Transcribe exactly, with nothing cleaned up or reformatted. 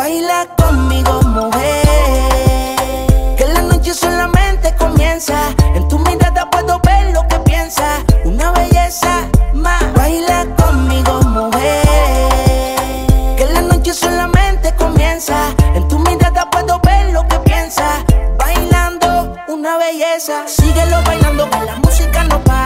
Baila conmigo, mujer, que la noche solamente comienza. En tu mirada puedo ver lo que piensas, una belleza más. Baila conmigo, mujer, que la noche solamente comienza. En tu mirada puedo ver lo que piensas, bailando una belleza. Síguelo bailando, que la música no para.